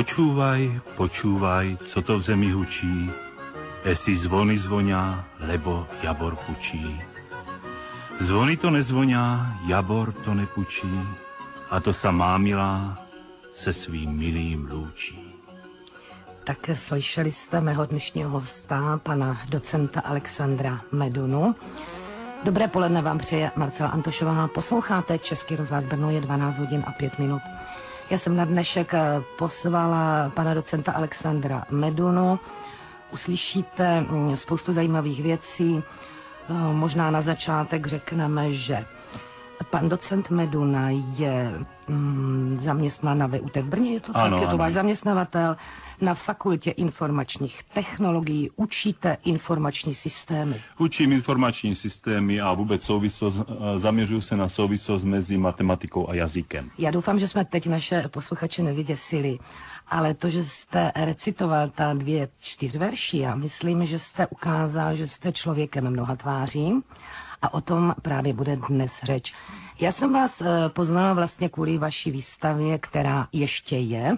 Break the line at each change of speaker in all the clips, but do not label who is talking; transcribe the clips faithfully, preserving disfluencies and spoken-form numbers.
Počúvaj, počúvaj, co to v zemi hučí, esi zvony zvonia, lebo jabor pučí. Zvony to nezvonia, jabor to nepučí, a to sa má milá se svým milým lúčí.
Tak slyšeli jste mého dnešního hosta, pana docenta Alexandra Medunu. Dobré poledne vám přeje Marcela Antošová. Posloucháte Český rozhlas Brno, je dvanáct hodin a pět minut. Já jsem na dnešek pozvala pana docenta Alexandra Medunu. Uslyšíte spoustu zajímavých věcí. Možná na začátek řekneme, že pan docent Meduna je mm, zaměstnán na V U T v Brně, je to
ano,
tak? Je to
ano.
váš zaměstnavatel na Fakultě informačních technologií. Učíte informační systémy.
Učím informační systémy a vůbec souvislost, zaměřuju se na souvislost mezi matematikou a jazykem.
Já doufám, že jsme teď naše posluchače nevyděsili, ale to, že jste recitoval ta dvě čtyřverší, já myslím, že jste ukázal, že jste člověkem mnoha tváří a o tom právě bude dnes řeč. Já jsem vás poznala vlastně kvůli vaší výstavě, která ještě je.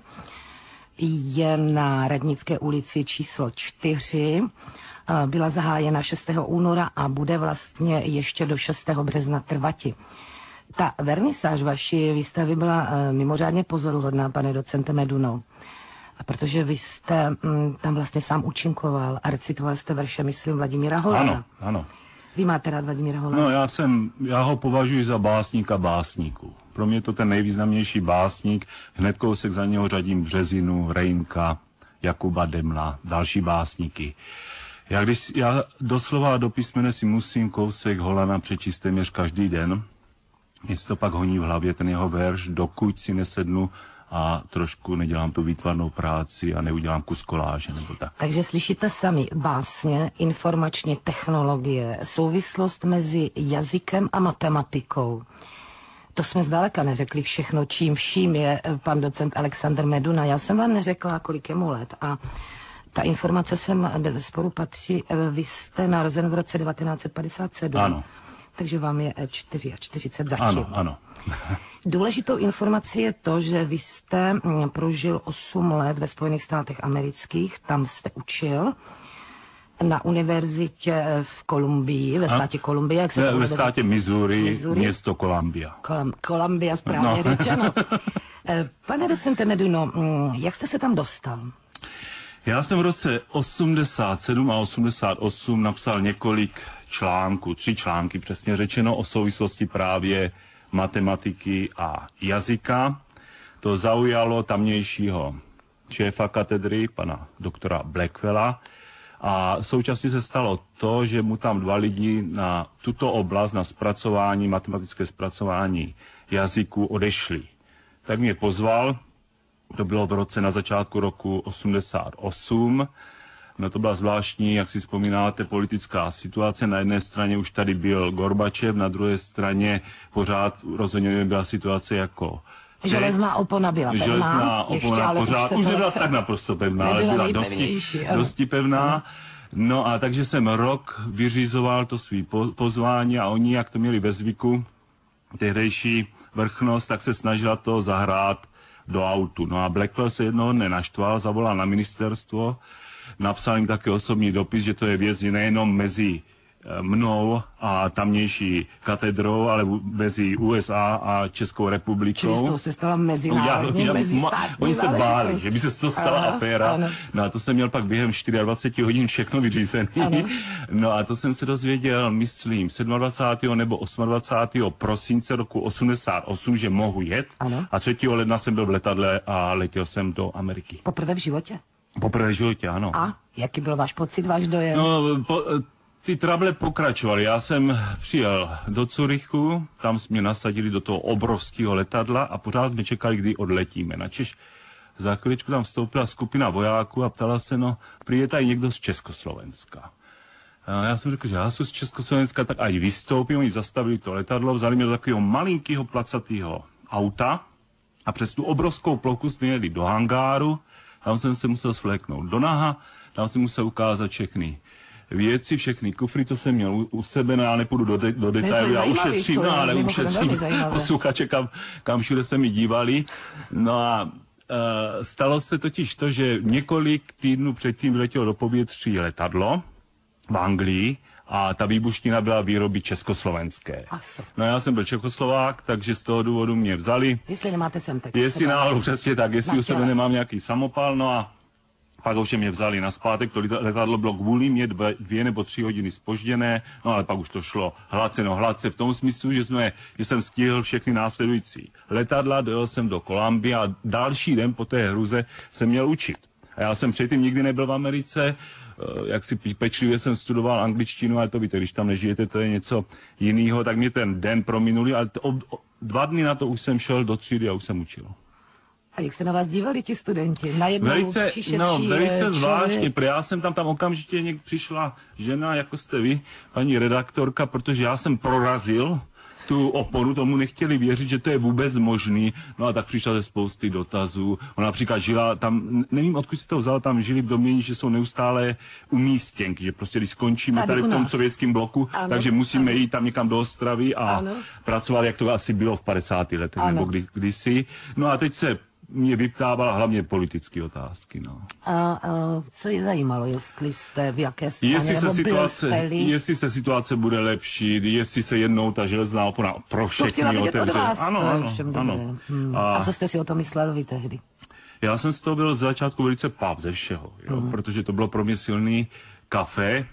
Je na Radnické ulici číslo čtyři. Byla zahájena šestého února a bude vlastně ještě do šestého března trvati. Ta vernisáž vaší výstavy byla mimořádně pozoruhodná, pane docente Meduno. Protože vy jste m, tam vlastně sám účinkoval a recitoval jste verše, myslím, Vladimíra Holana.
Ano, ano.
Vy máte rád Vladimíra Holana?
No, já jsem, já ho považuji za básníka básníků. Pro mě je to ten nejvýznamnější básník. Hned kousek za něho řadím Březinu, Rejnka, Jakuba Demla, další básníky. Já, když, já doslova do písmene si musím kousek Holana přečíst téměř každý den. Mě se to pak honí v hlavě, ten jeho verš, dokud si nesednu a trošku nedělám tu výtvarnou práci a neudělám kus koláže nebo tak.
Takže slyšíte sami básně, informační technologie, souvislost mezi jazykem a matematikou. To jsme zdaleka neřekli všechno, čím vším je pan docent Alexander Meduna. Já jsem vám neřekla, kolik je mu let a ta informace sem bezesporu patří. Vy jste narozen v roce devatenáct set padesát sedm.
Ano.
Takže vám je čtyřicet čtyři zatím.
Ano, ano.
Důležitou informací je to, že vy jste prožil osm let ve Spojených státech amerických, tam jste učil na univerzitě v Kolumbii, ve státě Kolumbie. Jak se
ve,
to
ve státě Missouri,
Missouri,
město Columbia.
Kolum, Columbia, správně no. řečeno. Pane docente Meduno, jak jste se tam dostal?
Já jsem v roce osmdesát sedm a osmdesát osm napsal několik článků, tři články přesně řečeno, o souvislosti právě matematiky a jazyka. To zaujalo tamnějšího šéfa katedry, pana doktora Blackwella, a současně se stalo to, že mu tam dva lidi na tuto oblast, na zpracování, matematické zpracování jazyku odešli. Tak mě pozval, to bylo v roce na začátku roku osmdesát osm. No to byla zvláštní, jak si vzpomínáte, politická situace. Na jedné straně už tady byl Gorbačev, na druhé straně pořád rozhodně byla situace jako...
Železná opona byla pevná.
Železná opona
ještě,
pořád, už nebyla tak naprosto pevná, ale byla dosti, dosti pevná. No a takže jsem rok vyřizoval to svý pozvání a oni, jak to měli ve zvyku, tehdejší vrchnost, tak se snažila to zahrát do autu. No a Blackwell se jednoho dne naštval, zavolal na ministerstvo, napsal jim také osobní dopis, že to je věc nejenom mezi mnou a tamnější katedrou, ale mezi U S A a Českou republikou.
Čili z toho se stala mezinárodní, mezistátní.
Oni se báli, že by se z toho stala aha, aféra. Ano. No a to jsem měl pak během dvacet čtyři hodin všechno vyřízený. Ano. No a to jsem se dozvěděl, myslím, dvacátého sedmého nebo dvacátého osmého prosince roku osmdesát osm, že mohu jet.
Ano.
A třetího ledna jsem byl v letadle a letěl jsem do Ameriky.
Poprvé v životě?
Poprvé v životě, ano.
A jaký byl váš pocit, váš dojem?
No, po, ty trable pokračovaly. Já jsem přijel do Curychu, tam jsme mě nasadili do toho obrovského letadla a pořád jsme čekali, kdy odletíme. Načež za chviličku tam vstoupila skupina vojáků a ptala se, no, prý je tady někdo z Československa. A já jsem řekl, že já jsem z Československa, tak ať vystoupím. Oni zastavili to letadlo, vzali mě do takového malinkého placatého auta a přes tu obrovskou plochu jsme jeli do hangáru. Tam jsem se musel svléknout do naha, tam jsem musel ukázat všechny věci, všechny kufry, co jsem měl u, u sebe, no já nepůjdu do, de, do detailu, já ušetřím, no, ale ušetřím posluchače, kam, kam všude se mi dívali. No a stalo se totiž to, že několik týdnů předtím vyletělo do povětří letadlo v Anglii a ta výbuština byla výroby československé. No já jsem byl Čechoslovák, takže z toho důvodu mě vzali.
Jestli nemáte semtex.
Jestli náhodou, přesně tak, jestli u sebe nemám nějaký samopal, no a pak už mě vzali nazpátek, to letadlo bylo kvůli mě dvě, dvě nebo tři hodiny zpožděné, no ale pak už to šlo hladce, no hladce v tom smyslu, že, jsme, že jsem stihl všechny následující letadla, dojel jsem do Columbia a další den po té hruze jsem měl učit. A já jsem předtím nikdy nebyl v Americe, jak si pečlivě jsem studoval angličtinu, ale to víte, když tam nežijete, to je něco jiného, tak mě ten den prominuli, ale to, o, o, dva dny na to už jsem šel do třídy a už jsem učil.
A jak se na vás dívali ti studenti? Najednou
velice, no, velice zvláštně, protože já jsem tam tam okamžitě někdy přišla žena, jako jste vy, paní redaktorka, protože já jsem prorazil tu oponu, tomu nechtěli věřit, že to je vůbec možný. No a tak přišla ze spousty dotazů. Ona například žila tam, nevím, odkud si to vzala, tam žili v domění, že jsou neustále umístěnky, že prostě když skončíme tady, tady v tom sovětském bloku, ano, takže musíme ano. jít tam někam do Ostravy a ano. pracovat, jak to asi bylo v padesátých letech ano. nebo kdy, kdysi. No a teď se mě vyptávala hlavně politické otázky. No.
A, a co je zajímalo, jestli jste v jaké straně,
jestli se, situace, jestli se situace bude lepší, jestli se jednou ta železná opona pro všechny otevře.
Ano, ano, ano. Hmm. A, a co jste si o tom myslel vy tehdy?
Já jsem z toho byl z začátku velice páv ze všeho, jo, hmm. protože to bylo pro mě silný kafe,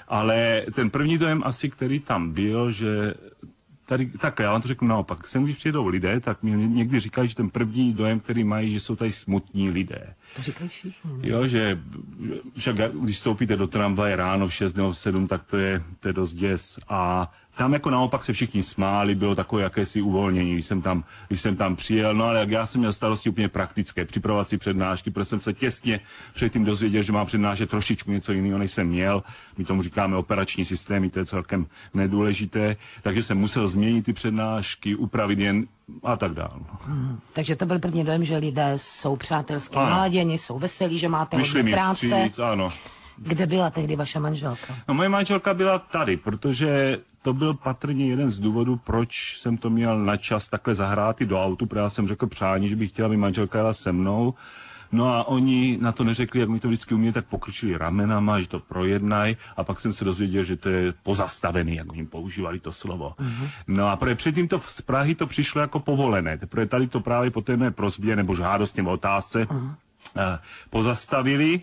ale ten první dojem asi, který tam byl, že tady, tak já vám to řeknu naopak. Sem, když přijedou lidé, tak mi někdy říkají, že ten první dojem, který mají, že jsou tady smutní lidé.
To říkají všichni.
Jo, že však když vstoupíte do tramvaje ráno v šest nebo v sedm, tak to je, to je dost děs. A tam jako naopak se všichni smáli, bylo takové jakési uvolnění, když jsem tam, když jsem tam přijel. No ale jak já jsem měl starosti úplně praktické, připravovat si přednášky, protože jsem se těsně předtím dozvěděl, že mám přednášet trošičku něco jiného, než jsem měl. My tomu říkáme operační systémy, to je celkem nedůležité. Takže jsem musel změnit ty přednášky, upravit jen a tak dále.
Hmm, takže to byl první dojem, že lidé jsou přátelské naladěni, jsou veselí, že máte hodně práce.
Vstříc, ano.
Kde byla tehdy vaše manželka?
No, moje manželka byla tady, protože to byl patrně jeden z důvodů, proč jsem to měl na čas takhle zahrát i do autu, protože já jsem řekl přání, že bych chtěla, aby manželka jela se mnou. No a oni na to neřekli, jak mi to vždycky umějí, tak pokrčili ramenama, že to projednají a pak jsem se dozvěděl, že to je pozastavený, jak oni používali to slovo. Uh-huh. No a předtím to z Prahy to přišlo jako povolené, teprve tady to právě po té mé prosbě nebo žádosti nebo otázce uh-huh. eh, pozastavili.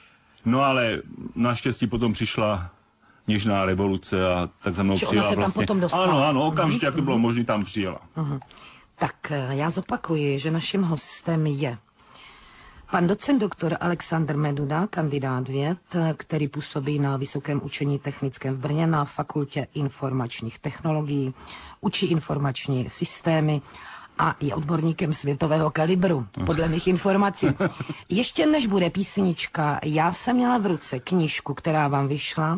No ale naštěstí potom přišla něžná revoluce a tak za mnou přijela vlastně. Ano, ano, okamžitě, jak to bylo možné, tam přijela.
Uh-huh. Tak já zopakuji, že naším hostem je pan docent doktor Alexandr Meduda, kandidát věd, který působí na Vysokém učení technickém v Brně na Fakultě informačních technologií, učí informační systémy a je odborníkem světového kalibru, podle mých informací. Ještě než bude písnička, já jsem měla v ruce knížku, která vám vyšla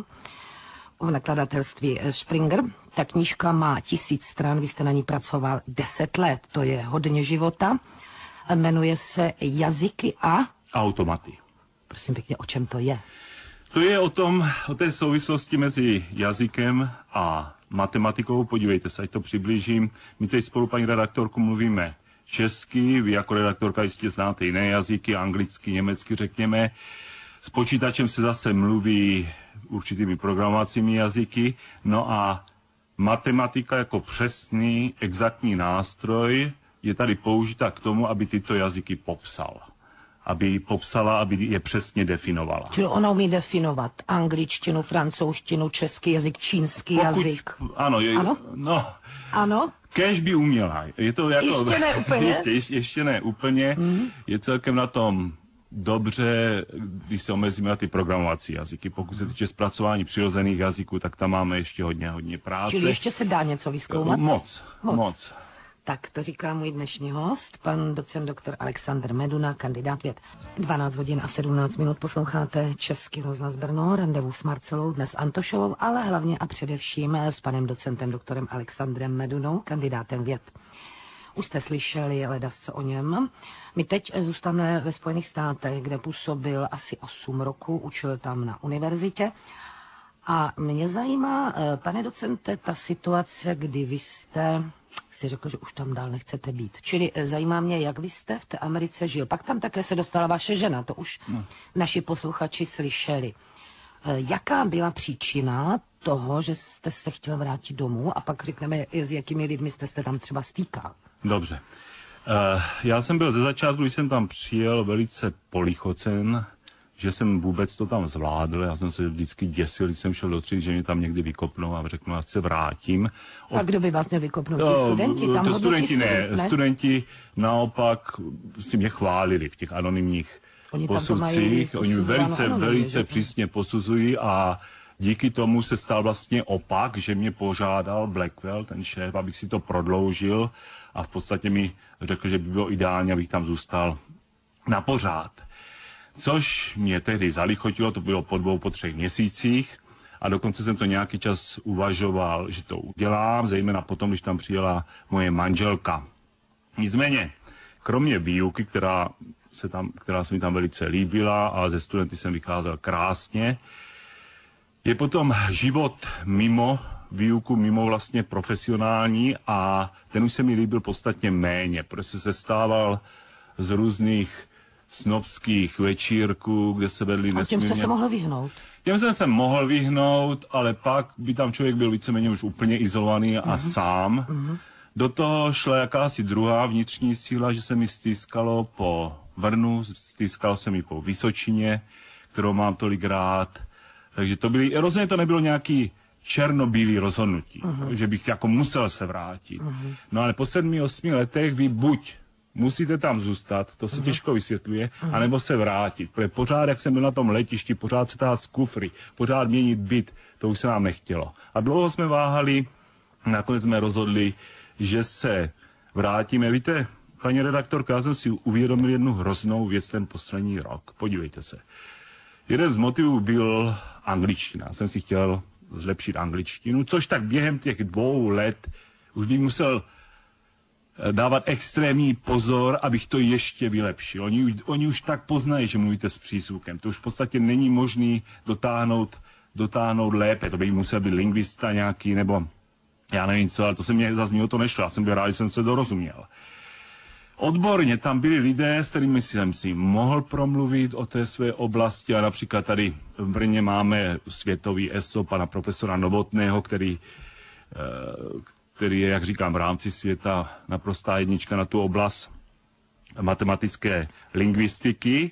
v nakladatelství Springer. Ta knížka má tisíc stran, vy jste na ní pracoval deset let, to je hodně života. Jmenuje se Jazyky a...
automaty.
Prosím pěkně, o čem to je?
To je o tom, o té souvislosti mezi jazykem a matematikou. Podívejte se, ať to přiblížím. My teď spolu, paní redaktorku, mluvíme česky, vy jako redaktorka jistě znáte jiné jazyky, anglicky, německy, řekněme. S počítačem se zase mluví určitými programovacími jazyky. No a matematika jako přesný, exaktní nástroj je tady použita k tomu, aby tyto jazyky popsal. Aby popsala, aby je přesně definovala.
Čili ona umí definovat angličtinu, francouzštinu, český jazyk, čínský Pokud, jazyk.
Ano, je,
ano?
No,
ano?
Kéž by uměla. Je to jako,
ještě ne úplně.
Jistě, ještě, ještě ne úplně. Hmm. Je celkem na tom dobře, když se omezíme na ty programovací jazyky. Pokud se týče zpracování přirozených jazyků, tak tam máme ještě hodně, hodně práce.
Čili ještě se dá něco vyzkoumat?
Moc, moc. moc.
Tak to říká můj dnešní host, pan docent doktor Alexandr Meduna, kandidát věd. dvanáct hodin a sedmnáct minut posloucháte Český rozhlas Brno, randevu s Marcelou, dnes Antošovou, ale hlavně a především s panem docentem doktorem Alexandrem Medunou, kandidátem věd. Už jste slyšeli ledasco o něm. My teď zůstaneme ve Spojených státech, kde působil asi osm roků, učil tam na univerzitě. A mě zajímá, pane docente, ta situace, kdy vy jste si řekl, že už tam dál nechcete být. Čili zajímá mě, jak vy jste v té Americe žil. Pak tam také se dostala vaše žena, to už no. naši posluchači slyšeli. Jaká byla příčina toho, že jste se chtěl vrátit domů a pak řekneme, s jakými lidmi jste se tam třeba stýkal?
Dobře. Já jsem byl ze začátku, když jsem tam přijel, velice polichocen, že jsem vůbec to tam zvládl. Já jsem se vždycky děsil, když jsem šel do třídy, že mě tam někdy vykopnou a řeknu, já se vrátím.
A kdo by vás měl vykopnout? Ti studenti? Tam
to studenti ne. ne. Studenti naopak si mě chválili v těch anonymních Oni posudcích. Oni velice, anonymně, velice přísně posuzují a díky tomu se stal vlastně opak, že mě požádal Blackwell, ten šéf, abych si to prodloužil a v podstatě mi řekl, že by bylo ideálně, abych tam zůstal na pořád. Což mě tehdy zalichotilo, to bylo po dvou, po třech měsících a dokonce jsem to nějaký čas uvažoval, že to udělám, zejména potom, když tam přijela moje manželka. Nicméně, kromě výuky, která se, tam, která se mi tam velice líbila a ze studenty jsem vycházel krásně, je potom život mimo výuku, mimo vlastně profesionální a ten už se mi líbil podstatně méně, protože se stával z různých snobských večírků, kde se vedli nesmírně...
A těm jste se mohl vyhnout?
Těm jsem se mohl vyhnout, ale pak by tam člověk byl víceméně už úplně izolovaný a uh-huh. sám. Uh-huh. Do toho šla jakási druhá vnitřní síla, že se mi stýskalo po Vrnu, stýskalo se mi po Vysočině, kterou mám tolik rád. Takže to byly, rozhodně to nebylo nějaký černobílý rozhodnutí, uh-huh. že bych jako musel se vrátit. Uh-huh. No ale po sedmi, osmi letech vy buď musíte tam zůstat, to se uh-huh. těžko vysvětluje, uh-huh. anebo se vrátit. Protože pořád, jak jsem byl na tom letišti, pořád se tahat z kufry, pořád měnit byt, to už se nám nechtělo. A dlouho jsme váhali, nakonec jsme rozhodli, že se vrátíme. Víte, paní redaktorka, já jsem si uvědomil jednu hroznou věc ten poslední rok. Podívejte se. Jeden z motivů byl angličtina. Já jsem si chtěl zlepšit angličtinu, což tak během těch dvou let už bych musel dávat extrémní pozor, abych to ještě vylepšil. Oni, oni už tak poznají, že mluvíte s přízvukem. To už v podstatě není možný dotáhnout, dotáhnout lépe. To by musel být lingvista nějaký, nebo já nevím co, ale to se mě zase mi o to nešlo. Já jsem byl rád, že jsem se dorozuměl. Odborně tam byli lidé, s kterými jsem si mohl promluvit o té své oblasti a například tady v Brně máme světový E S O, pana profesora Novotného, který, který je, jak říkám, v rámci světa naprostá jednička na tu oblast matematické lingvistiky.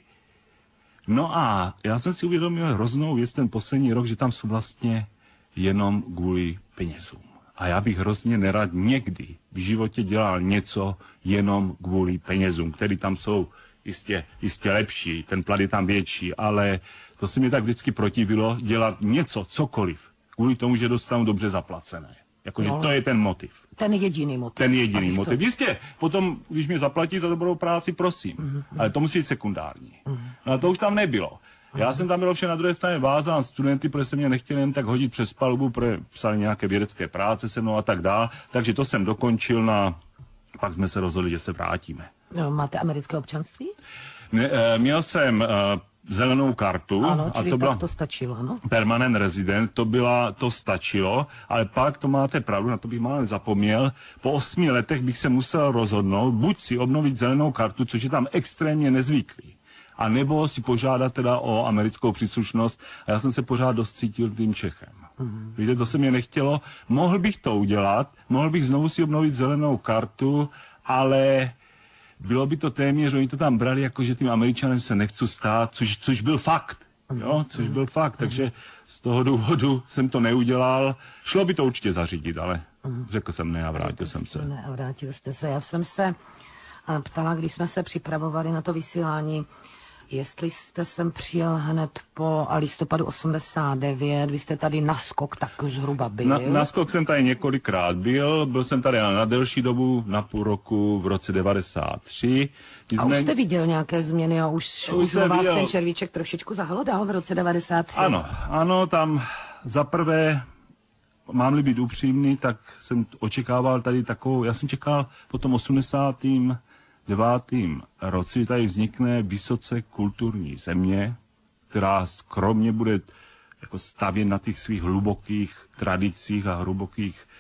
No a já jsem si uvědomil hroznou věc ten poslední rok, že tam jsou vlastně jenom kvůli penězům. A já bych hrozně nerad někdy v životě dělal něco jenom kvůli penězům, které tam jsou jistě, jistě lepší, ten plat je tam větší, ale to se mi tak vždycky protivilo dělat něco, cokoliv, kvůli tomu, že dostanu dobře zaplacené. Jakože no, to je ten motiv.
Ten jediný motiv.
Ten jediný motiv. To... Jistě, potom, když mě zaplatí za dobrou práci, prosím. Mm-hmm. Ale to musí být sekundární. Mm-hmm. No a to už tam nebylo. Já jsem tam byl ovšem na druhé straně vázán studenty, protože se mě nechtěli jen tak hodit přes palubu, protože psali nějaké vědecké práce se mnou a tak dál. Takže to jsem dokončil na... Pak jsme se rozhodli, že se vrátíme.
No, máte americké občanství?
Ne, e, měl jsem e, zelenou kartu.
Ano,
a to
byla to stačilo, ano.
Permanent resident, to, byla, to stačilo, ale pak, to máte pravdu, na to bych málem zapomněl, po osmi letech bych se musel rozhodnout, buď si obnovit zelenou kartu, což je tam extrémně nezvyklý, a nebo si požádat teda o americkou příslušnost. A já jsem se pořád dost cítil tím Čechem. Mm-hmm. Víte, to se mě nechtělo. Mohl bych to udělat, mohl bych znovu si obnovit zelenou kartu, ale bylo by to téměř, oni to tam brali jako, že tím Američanem se nechci stát, což, což byl fakt. Jo, což byl fakt, takže z toho důvodu jsem to neudělal. Šlo by to určitě zařídit, ale řekl jsem ne a vrátil jsem se.
Ne a vrátil jste se. Já jsem se ptala, když jsme se připravovali na to vysílání, jestli jste sem přijel hned po listopadu osmdesát devět, vy jste tady naskok tak zhruba byl.
Na, naskok jsem tady několikrát byl, byl jsem tady na delší dobu, na půl roku v roce devadesát tři.
A už jste viděl nějaké změny a už, už, už vás viděl... ten červíček trošičku zahlodal v roce devadesát tři?
Ano, ano, tam zaprvé, mám-li být upřímný, tak jsem očekával tady takovou, já jsem čekal po tom osmdesátém devátém roce tady vznikne vysoce kulturní země, která skromně bude jako stavět na těch svých hlubokých tradicích a hlubokých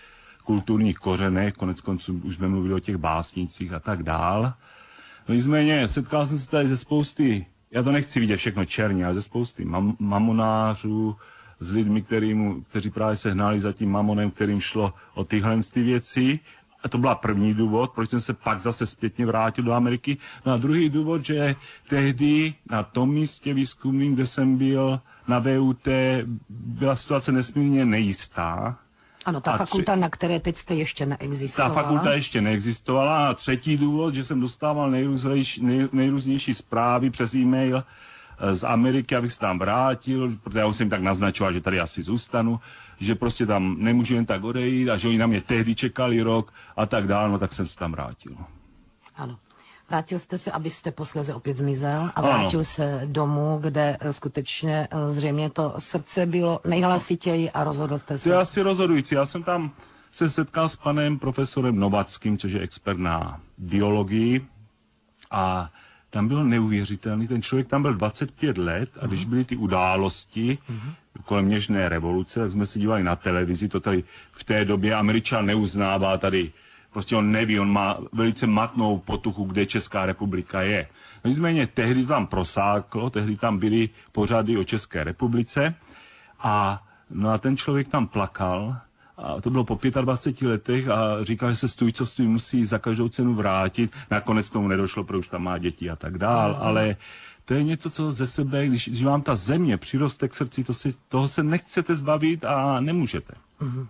kulturních kořenech, konec konců už jsme mluvili o těch básnicích a tak dál. No nicméně setkal jsem se tady ze spousty, já to nechci vidět všechno černě, ale ze spousty mam, mamonářů, s lidmi, kterým, kteří právě se hnali za tím mamonem, kterým šlo o tyhle ty věci. A to byla první důvod, proč jsem se pak zase zpětně vrátil do Ameriky. No a druhý důvod, že tehdy na tom místě výzkumným, kde jsem byl, na V U T, byla situace nesmírně nejistá.
Ano, ta
a
fakulta,
tři...
na které teď jste ještě neexistovala.
Ta fakulta ještě neexistovala. A třetí důvod, že jsem dostával nejrůznější, nej, nejrůznější zprávy přes e-mail z Ameriky, abych se tam vrátil, protože já už jsem tak naznačoval, že tady asi zůstanu, že prostě tam nemůžu jen tak odejít a že oni na mě tehdy čekali rok a tak dále, no tak jsem se tam vrátil.
Ano. Vrátil jste se, abyste posléze opět zmizel a vrátil ano. se domů, kde skutečně zřejmě to srdce bylo nejhlasitěji a rozhodl jste se.
To je asi rozhodující. Já jsem tam se setkal s panem profesorem Novackým, což je expert na biologii a tam byl neuvěřitelný. Ten člověk tam byl dvacet pět let a když byly ty události uh-huh. kolem Něžné revoluce, tak jsme se dívali na televizi, to tady v té době Američan neuznává tady, prostě on neví, on má velice matnou potuchu, kde Česká republika je. No nicméně tehdy tam prosáklo, tehdy tam byly pořady o České republice a, no a ten člověk tam plakal. A to bylo po dvaceti pěti letech a říkal, že se stůjcovství musí za každou cenu vrátit. Nakonec tomu nedošlo, protože už tam má děti a tak dál, mm. ale to je něco, co ze sebe, když, když vám ta země přiroste k srdci, to si, toho se nechcete zbavit a nemůžete.
Mm.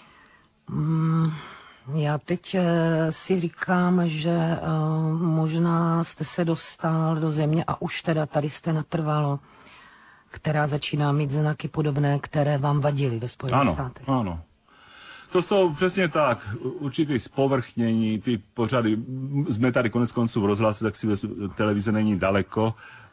Mm, já teď uh, si říkám, že uh, možná jste se dostal do země a už teda tady jste natrvalo, která začíná mít znaky podobné, které vám vadily ve Spojených
ano,
státech.
Ano, to jsou přesně tak, určitý zpovrchnění, ty pořady, jsme tady konec konců v rozhlase, tak si ve televize není daleko,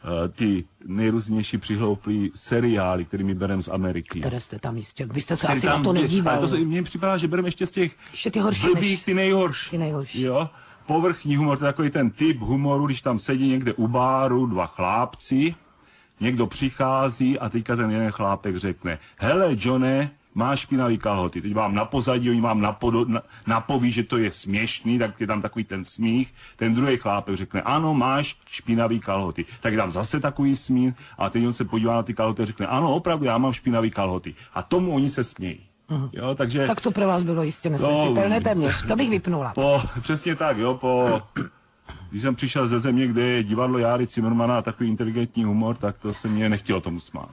ty nejrůznější přihlouplý seriály, kterými bereme z Ameriky.
Které jste tam jistě, vy jste se asi na to nedíval.
To se mně připadá, že bereme ještě z těch
ještě ty horší,
blbých,
než...
ty nejhorší.
Ty nejhorší.
Jo? Povrchní humor, to je takový ten typ humoru, když tam sedí někde u báru dva chlápci, někdo přichází a teďka ten jeden chlápek řekne, hele Johne, máš špinavý kalhoty. Teď vám na pozadí, oni vám napodo, na, napoví, že to je směšný, tak je tam takový ten smích. Ten druhý chlápek řekne, ano, máš špinavý kalhoty. Tak je tam zase takový smích a teď on se podívá na ty kalhoty a řekne, ano, opravdu, já mám špinavý kalhoty. A tomu oni se smějí.
Uh-huh.
Jo, takže...
Tak to pro vás bylo jistě nesnesitelné téměř. To bych vypnula.
Po, přesně tak, jo, po... Když jsem přišel ze země, kde je divadlo Járy Cimrmana a takový inteligentní humor, tak to se mě nechtělo tomu smát.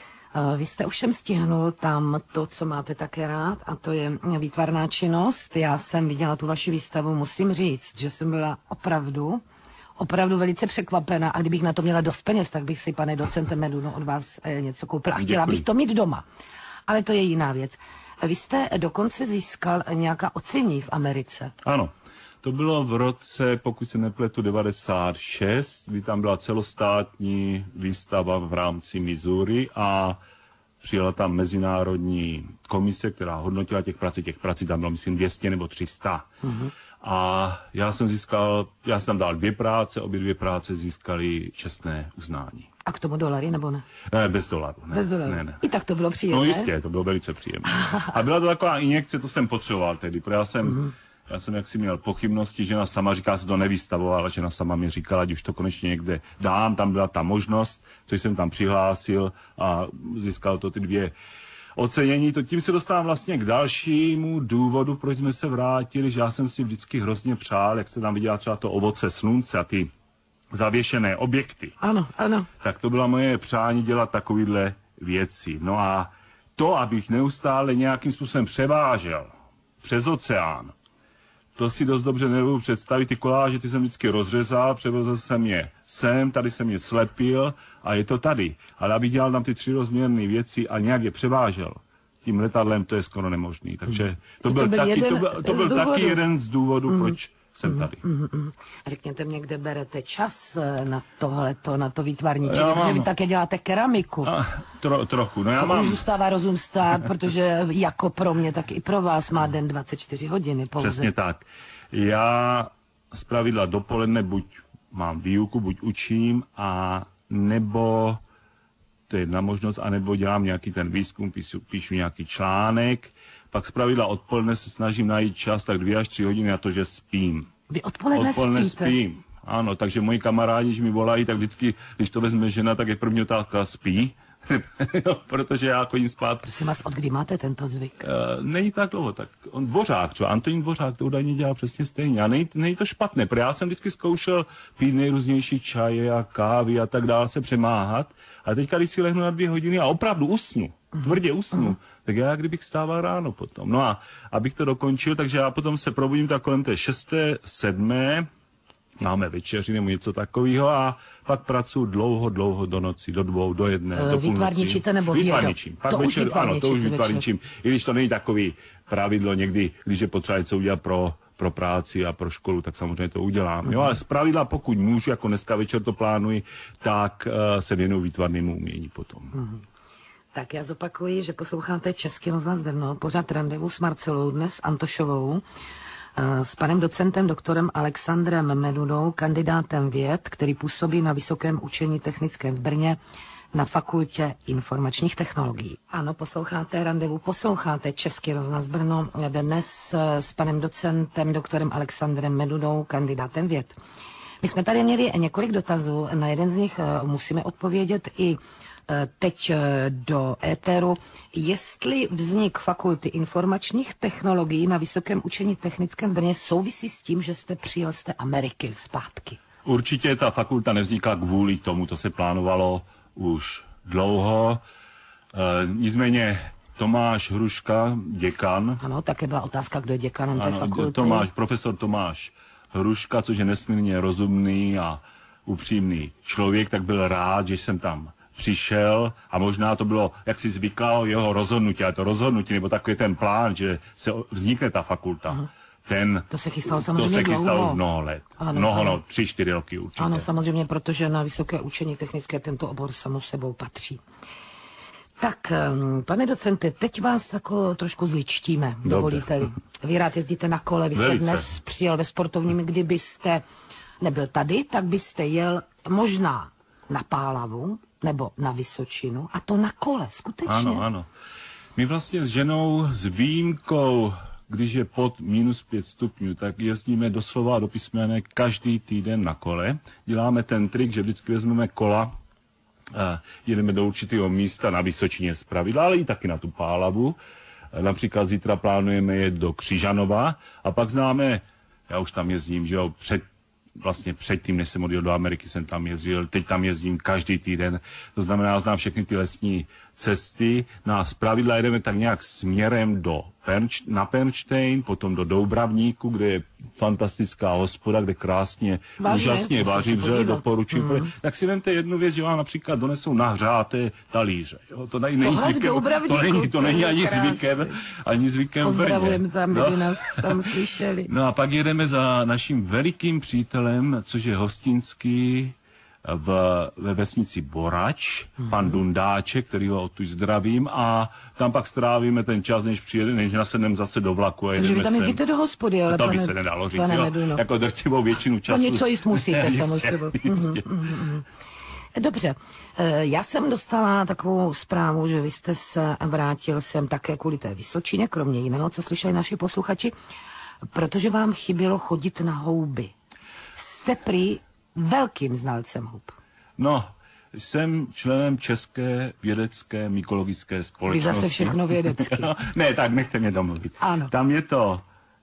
Vy jste ovšem stihnul tam to, co máte také rád, a to je výtvarná činnost. Já jsem viděla tu vaši výstavu, musím říct, že jsem byla opravdu, opravdu velice překvapena. A kdybych na to měla dost peněz, tak bych si, pane docente Meduno, od vás něco koupila. Chtěla bych to mít doma. Ale to je jiná věc. Vy jste dokonce získal nějaká ocenění v Americe.
Ano. To bylo v roce, pokud se nepletu, devadesát šest, kdy tam byla celostátní výstava v rámci Missouri a přijela tam mezinárodní komise, která hodnotila těch prací. Těch prací tam bylo, myslím, dvě stě nebo tři sta. Mm-hmm. A já jsem získal, já jsem tam dal dvě práce, obě dvě práce získaly čestné uznání.
A k tomu dolary, nebo ne?
Ne, bez dolarů. Ne,
bez dolarů.
Ne, ne.
I tak to bylo příjemné.
No jistě, to bylo velice příjemné. A byla to taková injekce, to jsem potřeboval tehdy, protože já jsem... Mm-hmm. Já jsem jaksi měl pochybnosti, žena sama říká, se to nevystavovala, žena sama mi říkala, ať už to konečně někde dám, tam byla ta možnost, což jsem tam přihlásil a získal to ty dvě ocenění. To tím se dostávám vlastně k dalšímu důvodu, proč jsme se vrátili, že já jsem si vždycky hrozně přál, jak se tam viděla třeba to ovoce slunce a ty zavěšené objekty.
Ano, ano.
Tak to byla moje přání dělat takovýhle věci. No a to, abych neustále nějakým způsobem převážel přes oceán, to si dost dobře nebudu představit. Ty koláže, ty jsem vždycky rozřezal, převezl jsem je sem, tady jsem je slepil a je to tady. Ale aby dělal tam ty tři rozměrné věci a nějak je převážel tím letadlem, to je skoro nemožný. Takže to byl, to byl, taky, to byl, to byl taky jeden z důvodů, mm. proč jsem tady.
Mm, mm. Řekněte mě, kde berete čas na tohleto, na to výtvarní činnost, protože vy také děláte keramiku.
A, tro, trochu, no já
to
mám...
už zůstává rozum stát, protože jako pro mě, tak i pro vás má den dvacet čtyři hodiny pouze.
Přesně tak. Já zpravidla dopoledne buď mám výuku, buď učím, a nebo, to je jedna možnost, anebo dělám nějaký ten výzkum, píšu, píšu nějaký článek, pak zpravidla odpoledne se snažím najít čas, tak dvě až tři hodiny na to, že spím.
Vy odpoledne,
odpoledne
spíte?
spím. Ano, takže moji kamarádi, když mi volají, tak vždycky, když to vezme žena, tak je první otázka, spí? Protože já chodím spát.
Prosím vás, od kdy máte tento zvyk?
Uh, není tak dlouho, tak on Dvořák, třeba Antonín Dvořák to údajně dělá přesně stejně. A není, není to špatné, protože já jsem vždycky zkoušel pít nejrůznější čaje a kávy a tak dále, se přemáhat. A teďka, když si lehnu na dvě hodiny a opravdu usnu, tvrdě usnu, uh-huh. tak já kdybych stával ráno potom. No a abych to dokončil, takže já potom se probudím tak kolem té šesté, sedmé, máme večeři nebo něco takového a pak pracuji dlouho, dlouho do noci, do dvou, do jedné, uh, do půlnoci.
Vytvarničíte nebo
vytvarničím. Pak
to
večer,
už
ano, to už vytvarničím.
Večer.
I když to není takový pravidlo někdy, když je potřeba něco udělat pro, pro práci a pro školu, tak samozřejmě to udělám. Uh-huh. Jo, ale zpravidla, pokud můžu, jako dneska večer to plánuji, tak uh, se věnuju výtvarnému umění potom.
Uh-huh. Tak já zopakuji, že posloucháte Český rozhlas Brno, pořád Randevu s Marcelou, dnes Antošovou, s panem docentem doktorem Alexandrem Medudou, kandidátem věd, který působí na Vysokém učení technickém v Brně na Fakultě informačních technologií. Ano, posloucháte Randevu, posloucháte Český rozhlas Brno, dnes s panem docentem doktorem Alexandrem Medudou, kandidátem věd. My jsme tady měli několik dotazů, na jeden z nich musíme odpovědět i teď do éteru, jestli vznik Fakulty informačních technologií na Vysokém učení technickém v Brně souvisí s tím, že jste přijel z té Ameriky zpátky.
Určitě ta fakulta nevznikla kvůli tomu, to se plánovalo už dlouho. E, nicméně Tomáš Hruška, děkan.
Ano, také byla otázka, kdo je děkanem té
ano,
fakulty.
Tomáš, profesor Tomáš Hruška, což je nesmírně rozumný a upřímný člověk, tak byl rád, že jsem tam přišel a možná to bylo, jak si zvykal, jeho rozhodnutí, ale to rozhodnutí, nebo takový ten plán, že se vznikne ta fakulta. Aha. Ten,
to se chystalo samozřejmě
To se chystalo
dlouho.
mnoho let.
Ano,
mnoho,
ano.
no, tři, čtyři roky určitě.
Ano, samozřejmě, protože na Vysoké učení technické tento obor samo sebou patří. Tak, pane docente, teď vás tako trošku zličtíme, dovolíte-li. Vy rád jezdíte na kole, vy jste
Velice.
Dnes přijel ve sportovním, kdybyste nebyl tady, tak byste jel možná na Pálavu, nebo na Vysočinu, a to na kole, skutečně.
Ano, ano. My vlastně s ženou s výjimkou, když je pod minus pět stupňů, tak jezdíme doslova do písmene každý týden na kole. Děláme ten trik, že vždycky vezmeme kola, a jedeme do určitého místa na Vysočině zpravidla, ale i taky na tu Pálavu. Například zítra plánujeme jet do Křižanova a pak známe, já už tam jezdím, že jo, před Vlastně předtím, než jsem odjel do Ameriky, jsem tam jezdil, teď tam jezdím každý týden, to znamená, znám všechny ty lesní cesty, na zpravidla jedeme tak nějak směrem do Pernš, na Pernštejn, potom do Doubravníku, kde je fantastická hospoda, kde krásně,
Vážně,
úžasně vaří, vřele doporučuji. Mm. Tak si vemte jednu věc, že vám například donesou nahřáté talíře. Jo? To tady není zvykem, to není, to není ani krásný. zvykem, ani zvykem v Brně.
Pozdravujeme tam, kdyby no. nás tam slyšeli.
No a pak jedeme za naším velikým přítelem, což je hostinský v, ve vesnici Borač, mm-hmm. pan Dundáček, který ho odtud zdravím, a tam pak strávíme ten čas, než přijede, než nasedneme zase do vlaku a jedeme sem.
Takže vy tam jezdíte do hospody, ale
to
pane,
by se nedalo říct,
pane
jo,
Meduno.
Jako drtivou většinu času.
To něco jíst musíte,
jistě,
samozřejmě.
Jistě.
Mm-hmm. Dobře, já jsem dostala takovou zprávu, že vy jste se vrátil sem také kvůli té Vysočině, kromě jiného, co slyšeli naši posluchači, protože vám chybělo chodit na houby. Jste prý velkým znalcem hub.
No, jsem členem České vědecké mykologické společnosti.
Vy zase všechno vědecky.
Ne, tak nechte mě domluvit.
Ano.
Tam je to,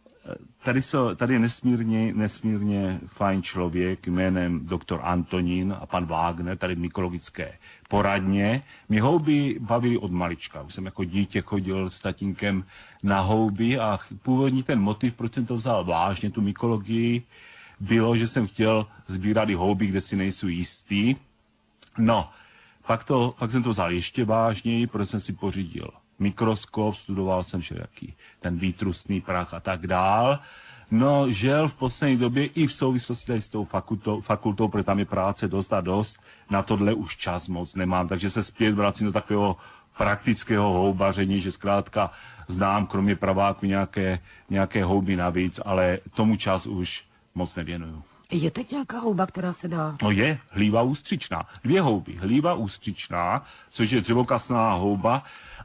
tady, so, tady je nesmírně, nesmírně fajn člověk jménem doktor Antonín a pan Wagner, tady v mykologické poradně. Mě houby bavily od malička. Už jsem jako dítě chodil s tatínkem na houby a původní ten motiv, proč jsem to vzal vážně, tu mykologii, bylo, že jsem chtěl sbírat i houby, kde si nejsou jistý. No, pak, to, pak jsem to vzal ještě vážněji, protože jsem si pořídil mikroskop, studoval jsem všelijaký ten výtrusný prach a tak dál. No, žel v poslední době i v souvislosti tady s tou fakultou, fakultou, protože tam je práce dost a dost, na tohle už čas moc nemám, takže se zpět vracím do takového praktického houbaření, že zkrátka znám kromě praváku nějaké, nějaké houby navíc, ale tomu čas už moc nevěnuju.
Je teď nějaká houba, která se dá?
No je, hlíva ústřičná. Dvě houby. Hlíva ústřičná, což je dřevokasná houba,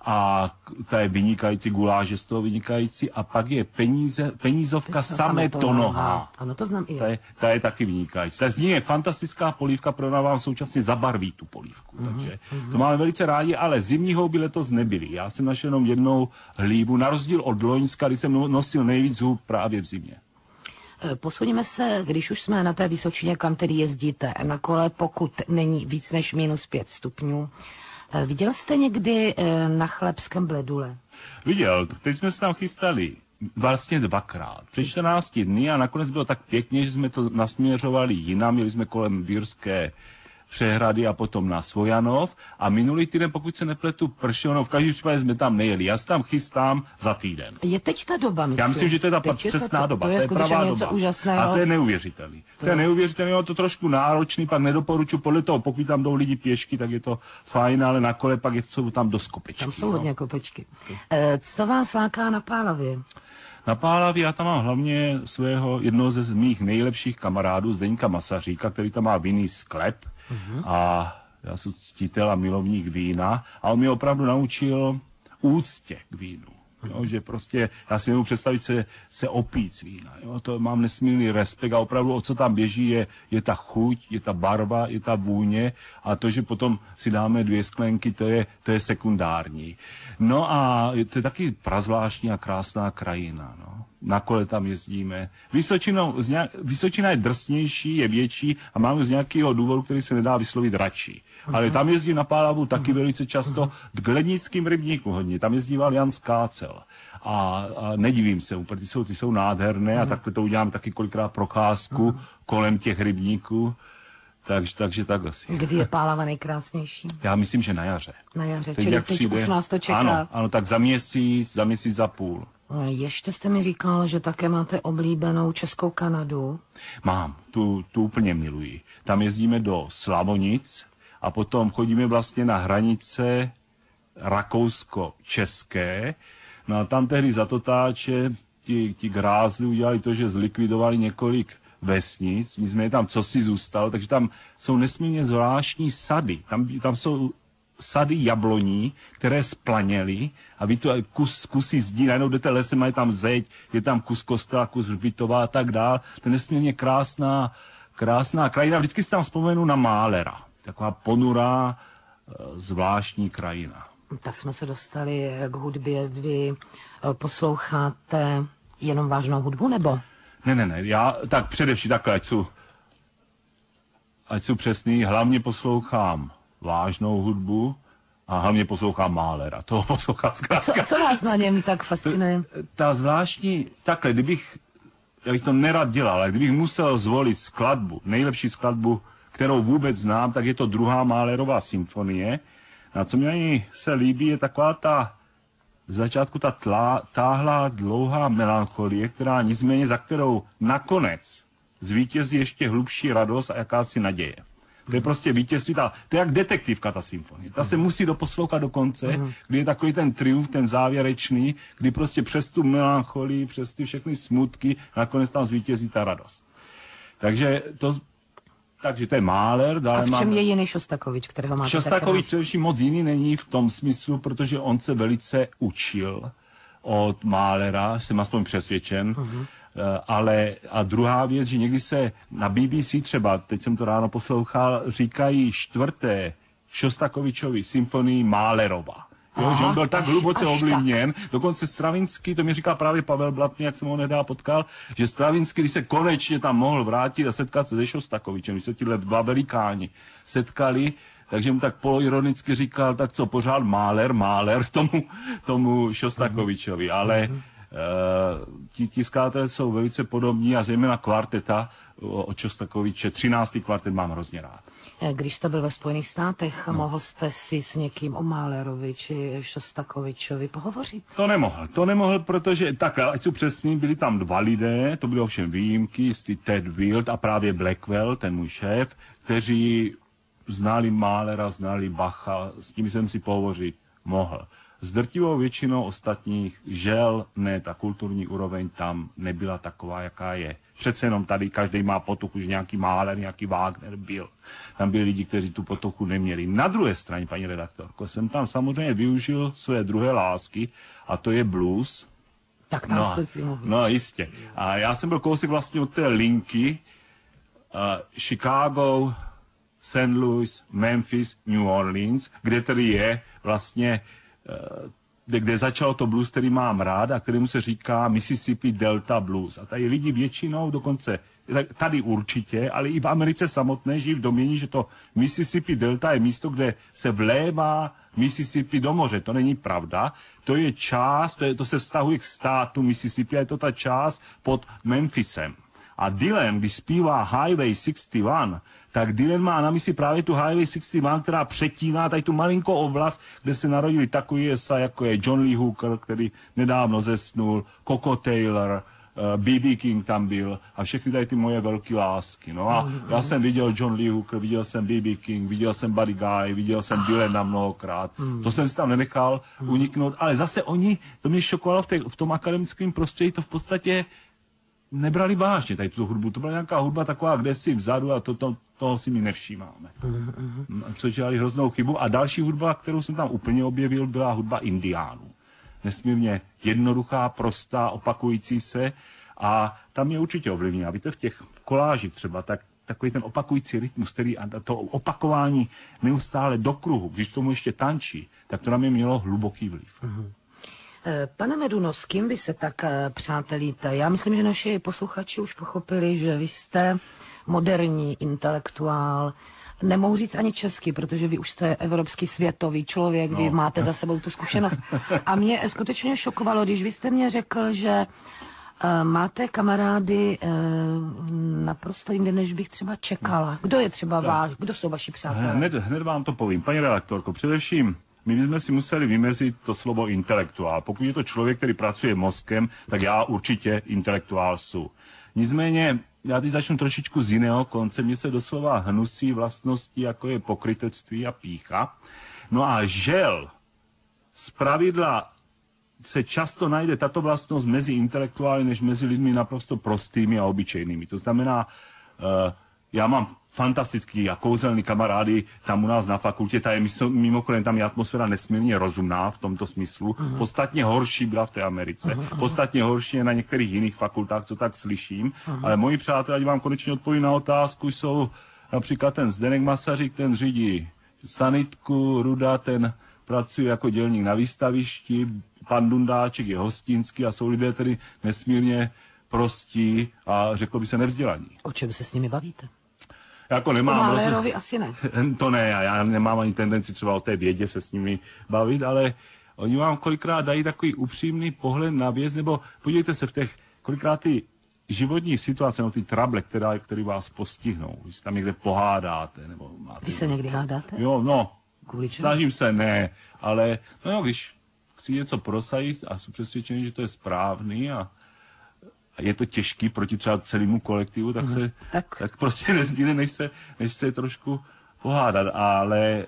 a ta je vynikající, guláš je z toho vynikající a pak je peníze, penízovka Sametonoha.
Ano, to znám i já.
Ta je, ta je taky vynikající. Ta z ní je fantastická polívka, prodávám současně zabarví tu polívku. Mm-hmm. Takže to máme velice rádi, ale zimní houby letos nebyly. Já jsem našel jenom jednou hlívu, na rozdíl od loňska, kdy jsem nosil nejvíc hub právě v zimě.
Posuneme se, když už jsme na té Vysočině, kam tedy jezdíte na kole, pokud není víc než minus pět stupňů. Viděl jste někdy na Chlebském Bledule?
Viděl, teď jsme se tam chystali vlastně dvakrát. Před čtrnácti dny a nakonec bylo tak pěkně, že jsme to nasměřovali jinam, měli jsme kolem Bírské přehrady a potom na Svojanov a minulý týden, pokud se nepletu, pršelo, no v každém případě jsme tam nejeli. Já se tam chystám za týden.
Je teď ta doba, myslím.
Já myslím, že to je ta přesná
to,
doba,
to je,
to je pravá
něco
doba.
Úžasného.
A to je neuvěřitelný. To, to je neuvěřitelný, je to trošku náročný, pak nedoporučuji podle toho, pokud tam jdou lidi pěšky, tak je to fajn, ale na kole pak je, jsou tam dost kopečky.
Tam jsou
no.
hodně kopečky. E, co vás láká na Pálavě?
Na Pálavě já tam mám hlavně svého jednoho ze mých nejlepších kamarádů, Zdeňka Masaříka, který tam má vinný sklep. Uh-huh. A já jsem ctitel a milovník vína a on mě opravdu naučil úctě k vínu. Jo, že prostě, já si nemůžu představit se, se opít z vína. Jo, to mám nesmírný respekt a opravdu o co tam běží je, je ta chuť, je ta barva, je ta vůně a to, že potom si dáme dvě sklenky, to je, to je sekundární. No a to je taky prazvláštní a krásná krajina. No. Na kole tam jezdíme. Vysočina, Vysočina je drsnější, je větší a máme z nějakého důvodu, který se nedá vyslovit radši. Ale tam jezdí na Pálavu taky velice často k Lednickým rybníku hodně. Tam jezdíval Jan Skácel. A, a nedivím se, protože ty jsou, ty jsou nádherné a takhle to udělám taky kolikrát procházku kolem těch rybníků. Takže, takže tak asi.
Kdy je Pálava nejkrásnější?
Já myslím, že na jaře.
Na jaře, teď čili teď přijde... už nás to čeká.
Ano, ano, tak za měsíc, za měsíc za půl.
Ještě jste mi říkal, že také máte oblíbenou českou Kanadu.
Mám, tu, tu úplně miluji. Tam jezdíme do Slavonic a potom chodíme vlastně na hranice rakousko-české. No a tam tehdy za totáče ti, ti grázli udělali to, že zlikvidovali několik vesnic, nicméně tam co si zůstalo, takže tam jsou nesmírně zvláštní sady. Tam, tam jsou sady jabloní, které splaněly a vy to kus, kusy zdí, najednou jdete lesem a je tam zeď, je tam kus kostela, kus hřbitova a tak dál. To je nesmírně krásná, krásná krajina. Vždycky si tam vzpomenu na Málera. Taková ponurá, zvláštní krajina.
Tak jsme se dostali k hudbě. Vy posloucháte jenom vážnou hudbu, nebo?
Ne, ne, ne. Já tak především takhle, ať jsou, ať jsou přesný, hlavně poslouchám vážnou hudbu a hlavně poslouchám Málera. Toho poslouchám zkrátka.
Co, co vás na něm tak fascinuje?
Ta zvláštní, takhle, kdybych, já bych to nerad dělal, ale kdybych musel zvolit skladbu, nejlepší skladbu, kterou vůbec znám, tak je to druhá Málerová symfonie. A co mě se líbí, je taková ta v začátku ta tlá, táhlá, dlouhá melancholie, která nicméně, za kterou nakonec zvítězí ještě hlubší radost a jakási naděje. To je prostě vítězství, ta, to je jak detektivka, ta symfonie. Ta se musí doposlouchat do konce, kdy je takový ten triumf, ten závěrečný, kdy prostě přes tu melancholii, přes ty všechny smutky, nakonec tam zvítězí ta radost. Takže to... Takže to je Máler. Dále
a v čem
mám...
je jiný Šostakovič, kterého máte?
Šostakovič především moc jiný není v tom smyslu, protože on se velice učil od Málera, jsem aspoň přesvědčen. Uh-huh. Ale a druhá věc, že někdy se na B B C třeba, teď jsem to ráno poslouchal, říkají čtvrté Šostakovičovy symfonii Málerova. Jo, aha, že on byl tak hluboce ovlivněn, dokonce Stravinsky, to mi říká právě Pavel Blatný, jak jsem ho nedá potkal, že Stravinsky, když se konečně tam mohl vrátit a setkat se se Šostakovičem, když se tyhle dva velikáni setkali, takže mu tak poloironicky říkal, tak co, pořád Máler, Máler tomu, tomu Šostakovičovi, ale uh, ti, ti skladatelé jsou velice podobní a zejména kvarteta od Šostakoviče, třináctý kvartet mám hrozně rád.
Když jste byl ve Spojených státech, no. mohl jste si s někým o Málerovi či Šostakovičovi pohovořit? To
nemohl, to nemohl, protože tak, ať jsou přesný, byli tam dva lidé, to byly ovšem výjimky, jistý Ted Wild a právě Blackwell, ten můj šéf, kteří znali Málera, znali Bacha, s tím jsem si pohovořit mohl. s drtivou většinou ostatních žel, ne, ta kulturní úroveň tam nebyla taková, jaká je. Přece jenom tady každý má potuchu, že nějaký Mahler, nějaký Wagner byl. Tam byli lidi, kteří tu potuchu neměli. Na druhé straně, paní redaktorko, jsem tam samozřejmě využil své druhé lásky, a to je blues.
Tak tam
no,
jste si mohli.
No jistě. A já jsem byl kousek vlastně od té linky uh, Chicago, Saint Louis, Memphis, New Orleans, kde tedy je vlastně, uh, kde, kde začalo to blues, který mám rád a kterému se říká Mississippi Delta Blues. A tady lidi většinou, dokonce tady určitě, ale i v Americe samotné žijí v domění, že to Mississippi Delta je místo, kde se vlévá Mississippi do moře. To není pravda. To je část, to, je, to se vztahuje k státu Mississippi a je to ta část pod Memphisem. A Dylan, když zpívá Highway šedesát jedna, tak Dylan má na mysli právě tu Highway šedesát jedna, která přetíná tady tu malinkou oblast, kde se narodili takový jesa, jako je John Lee Hooker, který nedávno zesnul, Coco Taylor, B B King tam byl a všechny tady ty moje velké lásky. No a já jsem viděl John Lee Hooker, viděl jsem B B King, viděl jsem Buddy Guy, viděl jsem Dylana mnohokrát. To jsem si tam nenechal uniknout, ale zase oni, to mě šokovalo v, té, v tom akademickém prostředí, to v podstatě nebrali vážně tady tu hudbu. To byla nějaká hudba taková kdesi vzadu a to, to, toho si my nevšímáme. Což dělali hroznou chybu. A další hudba, kterou jsem tam úplně objevil, byla hudba indiánů. Nesmírně jednoduchá, prostá, opakující se a tam je určitě ovlivní. A víte, v těch kolážích třeba, tak takový ten opakující rytmus, který a to opakování neustále do kruhu, když tomu ještě tančí, tak to na mě mělo hluboký vliv.
Uh-huh. Pane Meduno, s kým vy se tak přátelíte? Já myslím, že naši posluchači už pochopili, že vy jste moderní intelektuál. Nemohu říct ani česky, protože vy už jste evropský světový člověk, no. Vy máte za sebou tu zkušenost. A mě skutečně šokovalo, když vy jste mě řekl, že uh, máte kamarády uh, naprosto jinde, než bych třeba čekala. Kdo je třeba váš, kdo jsou vaši přátelé?
Hned, hned vám to povím. Paní redaktorko, především my bychom si museli vymezit to slovo intelektuál. Pokud je to člověk, který pracuje mozkem, tak já určitě intelektuál jsou. Nicméně, já teď začnu trošičku z jiného konce. Mně se doslova hnusí vlastnosti, jako je pokrytectví a pýcha. No a žel, zpravidla se často najde tato vlastnost mezi intelektuály, než mezi lidmi naprosto prostými a obyčejnými. To znamená, uh, já mám fantastický a kouzelný kamarády tam u nás na fakultě, ta je mimochodem tam je atmosféra nesmírně rozumná v tomto smyslu. Uh-huh. Podstatně horší byla v té Americe, uh-huh. podstatně horší je na některých jiných fakultách, co tak slyším. Uh-huh. Ale moji přátelé, ať vám konečně odpovím na otázku, jsou například ten Zdeněk Masařík, ten řídí sanitku, Ruda, ten pracuje jako dělník na výstavišti, pan Dundáček je hostinský a jsou lidé tedy nesmírně prostí a řeklo by se nevzdělaní.
O čem se s nimi bavíte?
Jako nemám...
O Mahlerovi asi ne.
To ne, já nemám ani tendenci třeba o té vědě se s nimi bavit, ale oni vám kolikrát dají takový upřímný pohled na věc, nebo podívejte se v těch, kolikrát ty životní situace, no ty trable, která, které vás postihnou, když tam někde pohádáte, nebo máte...
Vy se někdy hádáte?
Jo, no,
kvůli čemu?
Snažím se, ne, ale no jo, když chci něco prosadit a jsem přesvědčený, že to je správný a a je to těžký proti třeba celému kolektivu, tak se tak. tak prostě nezbýde, než se, než se trošku pohádat. Ale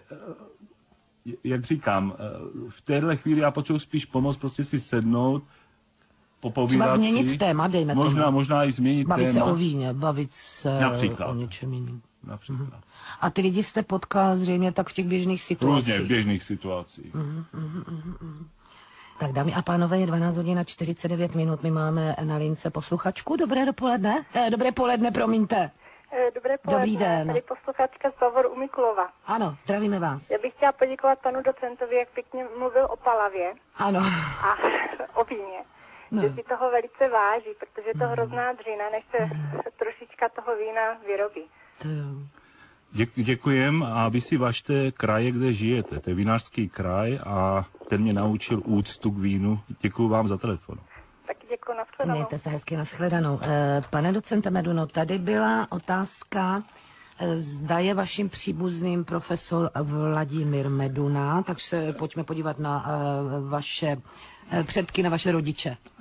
jak říkám, v téhle chvíli já potřebuji spíš pomoct, prostě si sednout, popovídat
třeba změnit
si,
téma, dejme
možná,
tomu.
Možná i změnit
bavit
téma.
Bavit se o víně, bavit se
Například.
o něčem jiným.
Například.
Uh-huh. A ty lidi jste potkal zřejmě tak v těch běžných situacích.
Různě, v běžných situacích.
Uh-huh, uh-huh, uh-huh. Tak dámy a pánové, je dvanáct hodin a čtyřicet devět minut, my máme na lince posluchačku. Dobré dopoledne? Eh, dobré poledne, promiňte.
Dobré poledne,
Dobrý den.
Tady posluchačka z Bavoru u Mikulova.
Ano, zdravíme vás.
Já bych chtěla poděkovat panu docentovi, jak pěkně mluvil o palavě.
Ano.
A o víně. No. Že si toho velice váží, protože je to hrozná dřina, než se trošička toho vína vyrobí.
To jo.
Dě- děkujem a vy si važte kraje, kde žijete. To je vinařský kraj a ten mě naučil úctu k vínu. Děkuji vám za telefon.
Taky děkuji, nashledanou.
Mějte se hezky, nashledanou. Eh, pane docente Meduno, tady byla otázka, eh, zda je vaším příbuzným profesor Vladimír Meduna, takže pojďme podívat na eh, vaše eh, předky, na vaše rodiče.
Eh,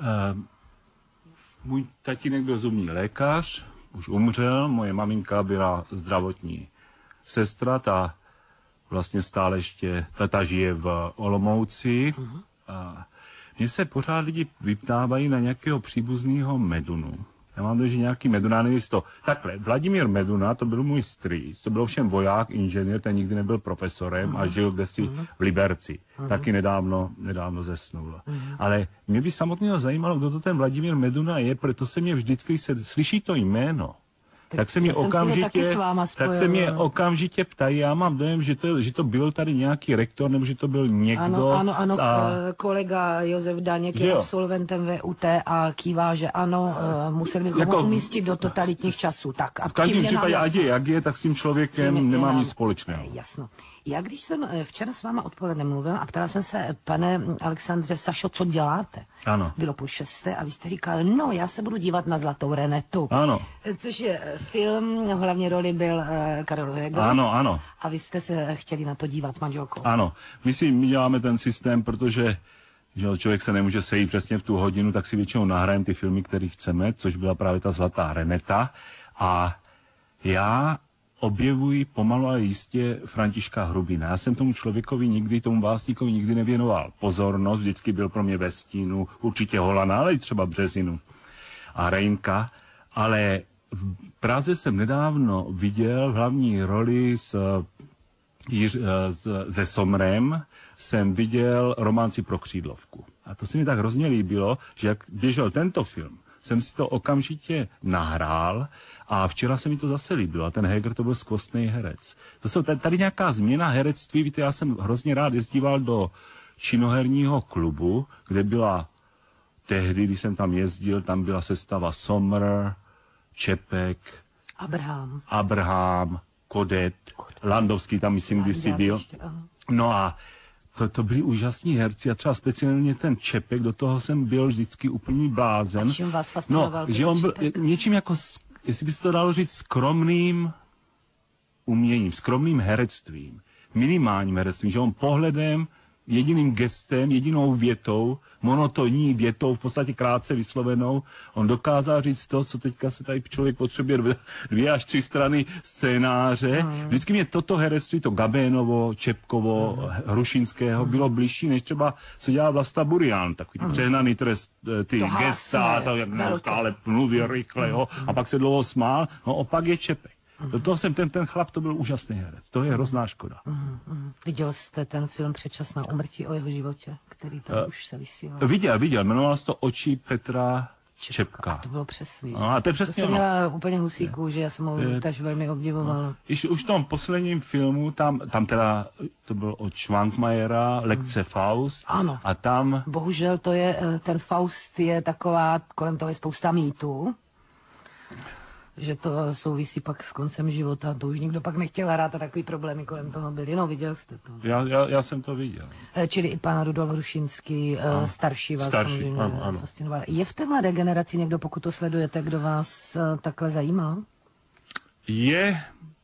můj tatínek byl zubní lékař, už umřel, moje maminka byla zdravotní sestra, ta vlastně stále ještě, ta žije v Olomouci. Uh-huh. A mně se pořád lidi vyptávají na nějakého příbuzného Medunu. Já mám doži nějaký Meduna, nevím to. Takhle, Vladimír Meduna, to byl můj strýc, to byl ovšem voják, inženýr, ten nikdy nebyl profesorem uh-huh. a žil kdesi uh-huh. v Liberci. Uh-huh. Taky nedávno, nedávno zesnul. Uh-huh. Ale mě by samotného zajímalo, kdo to ten Vladimír Meduna je, protože se mě vždycky, se, slyší to jméno. Tak, tak se mě okamžitě, tak se mě okamžitě ptají, já mám dojem, že to, že to byl tady nějaký rektor, nebo že to byl někdo.
Ano, ano, ano,
a...
kolega Josef Daněk je absolventem V U T a kývá, že ano, museli bychom jako, ho umístit do totalitních časů. Tak, a
v každém případě, ať je, jak je, tak s tím člověkem tím nemám nám... nic společného.
Jasno. Já když jsem včera s váma odpoledne mluvil a ptala jsem se, pane Alexandře Sašo, co děláte?
Ano.
Bylo půl šesté a vy jste říkal, no, já se budu dívat na Zlatou Renetu.
Ano.
Což je film, v hlavní roli byl uh, Karel Hegel.
Ano, ano.
A vy jste se chtěli na to dívat s manželkou.
Ano. My si my děláme ten systém, protože že člověk se nemůže sejít přesně v tu hodinu, tak si většinou nahrajeme ty filmy, které chceme, což byla právě ta Zlatá Reneta. A já objevuji pomalu a jistě Františka Hrubina. Já jsem tomu člověkovi nikdy, tomu básníkovi nikdy nevěnoval pozornost, vždycky byl pro mě ve stínu, určitě Holana, ale i třeba Březinu a Rejnka, ale v Praze jsem nedávno viděl v hlavní roli s, Jiř, s, se Somrem, jsem viděl Románci pro křídlovku. A to se mi tak hrozně líbilo, že jak běžel tento film, jsem si to okamžitě nahrál a včera se mi to zase líbilo. A ten Heger to byl skvostný herec. To jsou tady nějaká změna herectví. Víte, já jsem hrozně rád jezdíval do činoherního klubu, kde byla tehdy, když jsem tam jezdil, tam byla sestava Somr, Čepek,
Abraham,
Abraham Kodet, Kodet. Landovský tam myslím kdysi byl. No a To, to byli úžasní herci a třeba speciálně ten Čepek, do toho jsem byl vždycky úplný blázen.
A čím vás fascinoval?
No, že on byl Čepek? Něčím jako, jestli by se to dalo říct, skromným uměním, skromným herectvím, minimálním herectvím, že on pohledem, jediným gestem, jedinou větou, monotonní větou, v podstatě krátce vyslovenou, on dokázal říct to, co teďka se tady člověk potřebuje dvě, dvě až tři strany scénáře. Mm. Vždycky mě toto herectví, to Gabénovo, Čepkovo, mm. Hrušinského, mm. bylo bližší, než třeba, co dělá Vlasta Burian, takový mm. přehnaný trest, ty to gesta, tak jak neustále mluví rychle, jo, a pak se dlouho smál, no opak je Čepek. Do toho jsem ten, ten chlap, to byl úžasný herec. To je hrozná škoda.
Mm, mm. Viděl jste ten film Předčasná úmrtí o jeho životě, který tam uh, už se vysílal?
Viděl, viděl. Jmenoval se to Oči Petra Čepka. Čepka.
A to bylo přesný.
No, a to je přesně
to jsem měla úplně husíku, že já jsem ho je, tež velmi obdivovala. No.
Už, už v tom posledním filmu, tam, tam teda, to byl od Schwankmajera, Lekce mm. Faust.
Ano.
A tam...
Bohužel to je, ten Faust je taková, kolem toho je spousta mýtů. Že to souvisí pak s koncem života, to už nikdo pak nechtěl hrát a takový problémy kolem toho byly. No, viděl jste to.
Já, já, já jsem to viděl.
Čili i pan Rudolf Hrušinský, ano. starší vás
starší, ano, ano.
fascinoval. Je v té mladé generaci někdo, pokud to sledujete, kdo vás takhle zajímá?
Je...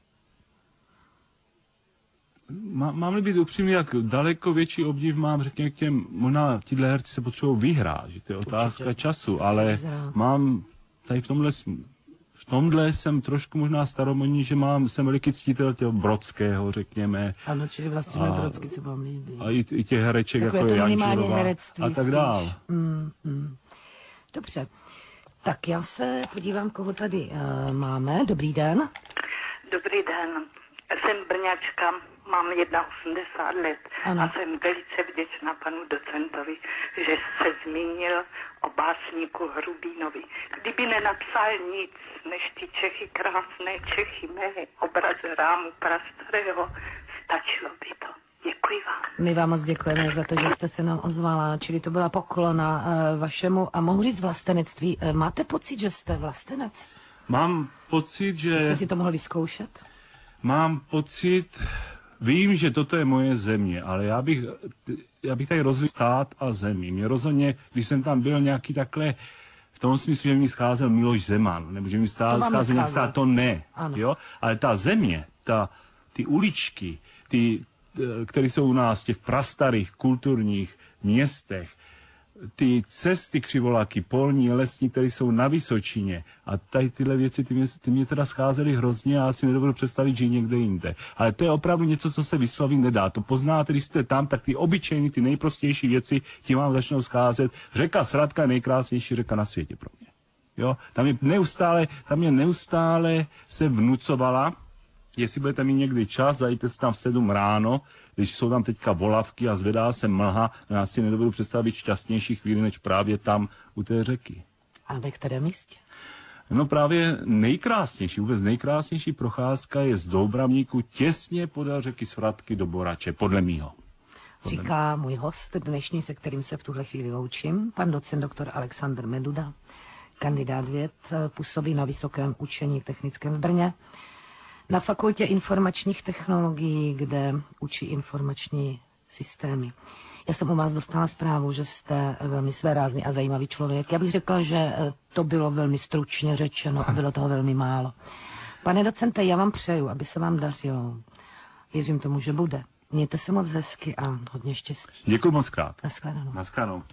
Má, mám-li být upřímný, jak daleko větší obdiv mám, řekněme, k těm, možná tíhle herci se potřebují vyhrát, že to je otázka určitě času, ale mám tady v tomhle... V tomhle jsem trošku možná staromodní, že mám, jsem veliký ctitel těho Brodského, řekněme.
Ano, čili vlastně a, Brodsky se vám líbí.
A i, i těch hereček, jako je Jančurová a tak dál.
Mm, mm. Dobře, tak já se podívám, koho tady uh, máme. Dobrý den.
Dobrý den, jsem Brňačka, mám osmdesát jedna let ano. A jsem velice vděčná panu docentovi, že se zmínil o básníku Hrubínovi. Kdyby nenapsal nic, než ty Čechy, krásné Čechy, mé obrazy rámu prastarého, stačilo by to. Děkuji vám.
My vám moc děkujeme za to, že jste se nám ozvala, čili to byla poklona uh, vašemu, a mohu říct vlastenectví. Uh, máte pocit, že jste vlastenec?
Mám pocit, že...
Jste si to mohl vyzkoušet?
Mám pocit... Vím, že toto je moje země, ale já bych, já bych tady rozlišil stát a zemi. Mě rozhodně, když jsem tam byl nějaký takhle, v tom smyslu, že mi scházel Miloš Zeman, nebo že mi scházel nějaký stát, to ne. Jo? Ale ta země, ta, ty uličky, ty, které jsou u nás v těch prastarých kulturních městech, ty cesty křivoláky, polní, lesní, které jsou na Vysočině. A tady tyhle věci, ty mě, ty mě teda scházely hrozně a já si nedovedu představit, že někde jinde. Ale to je opravdu něco, co se vyslovit nedá. To poznáte, když jste tam, tak ty obyčejné, ty nejprostější věci ti vám začnou scházet. Řeka Sradka je nejkrásnější řeka na světě pro mě. Jo? Tam je neustále, tam je neustále se vnucovala. Jestli budete mít někdy čas, zajďte se tam v sedm ráno, když jsou tam teďka volavky a zvedá se mlha, já si nedovedu představit šťastnější chvíli, než právě tam u té řeky.
A ve kterém místě?
No právě nejkrásnější, vůbec nejkrásnější procházka je z Doubravníku těsně podél řeky Svratky do Borače, podle mýho. Podle
Říká můj host dnešní, se kterým se v tuhle chvíli loučím, pan docent doktor Alexandr Meduda, kandidát věd, působí na Vysokém učení technickém v Brně, na Fakultě informačních technologií, kde učí informační systémy. Já jsem u vás dostala zprávu, že jste velmi svérázný a zajímavý člověk. Já bych řekla, že to bylo velmi stručně řečeno a bylo toho velmi málo. Pane docente, já vám přeju, aby se vám dařilo. Věřím tomu, že bude. Mějte se moc hezky a hodně štěstí.
Děkuji moc krát.
Naschledanou.
Naschledanou.